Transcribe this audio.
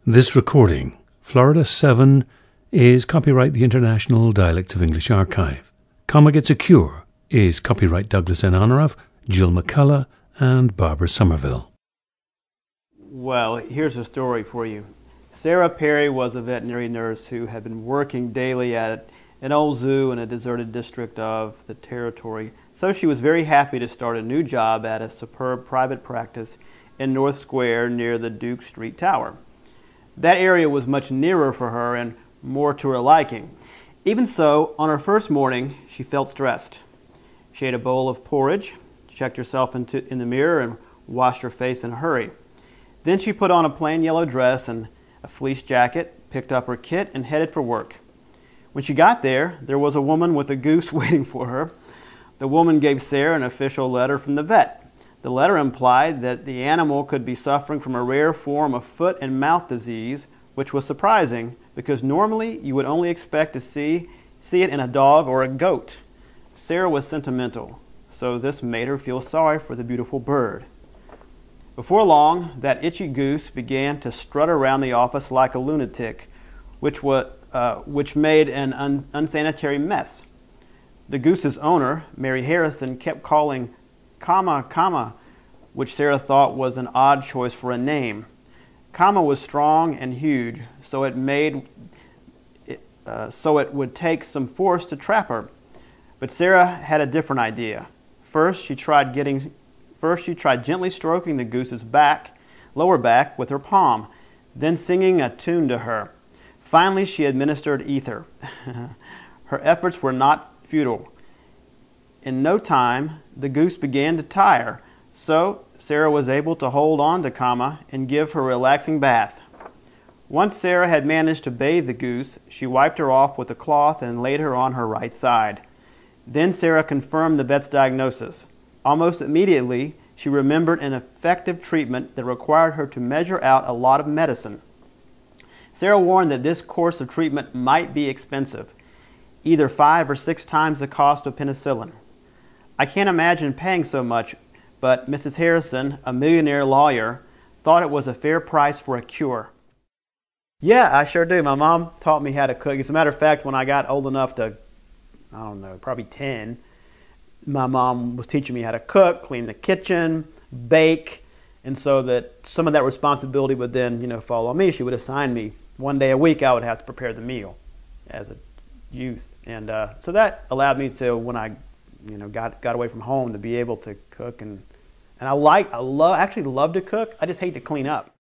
This recording, Florida 7, is copyright the International Dialects of English Archive. Comma Gets a Cure is copyright Douglas N. Honorav, Jill McCullough, and Barbara Somerville. Well, here's a story for you. Sarah Perry was a veterinary nurse who had been working daily at an old zoo in a deserted district of the territory. So she was very happy to start a new job at a superb private practice in North Square near the Duke Street Tower. That area was much nearer for her and more to her liking. Even so, on her first morning, she felt stressed. She ate a bowl of porridge, checked herself in the mirror, and washed her face in a hurry. Then she put on a plain yellow dress and a fleece jacket, picked up her kit, and headed for work. When she got there was a woman with a goose waiting for her. The woman gave Sarah an official letter from the vet. The letter implied that the animal could be suffering from a rare form of foot and mouth disease, which was surprising because normally you would only expect to see it in a dog or a goat. Sarah was sentimental, so this made her feel sorry for the beautiful bird. Before long, that itchy goose began to strut around the office like a lunatic, which made an unsanitary mess. The goose's owner, Mary Harrison, kept calling Comma, which Sarah thought was an odd choice for a name. Comma was strong and huge, so it would take some force to trap her. But Sarah had a different idea. First, she tried gently stroking the goose's lower back with her palm, then singing a tune to her. Finally, she administered ether. Her efforts were not futile. In no time, the goose began to tire, so Sarah was able to hold on to Comma and give her a relaxing bath. Once Sarah had managed to bathe the goose, she wiped her off with a cloth and laid her on her right side. Then Sarah confirmed the vet's diagnosis. Almost immediately, she remembered an effective treatment that required her to measure out a lot of medicine. Sarah warned that this course of treatment might be expensive, either 5 or 6 times the cost of penicillin. I can't imagine paying so much, but Mrs. Harrison, a millionaire lawyer, thought it was a fair price for a cure. Yeah, I sure do. My mom taught me how to cook. As a matter of fact, when I got old enough to, I don't know, probably 10, my mom was teaching me how to cook, clean the kitchen, bake, and so that some of that responsibility would then, fall on me. She would assign me one day a week. I would have to prepare the meal as a youth, and so that allowed me to, when I got away from home, to be able to cook, and I actually love to cook. I just hate to clean up.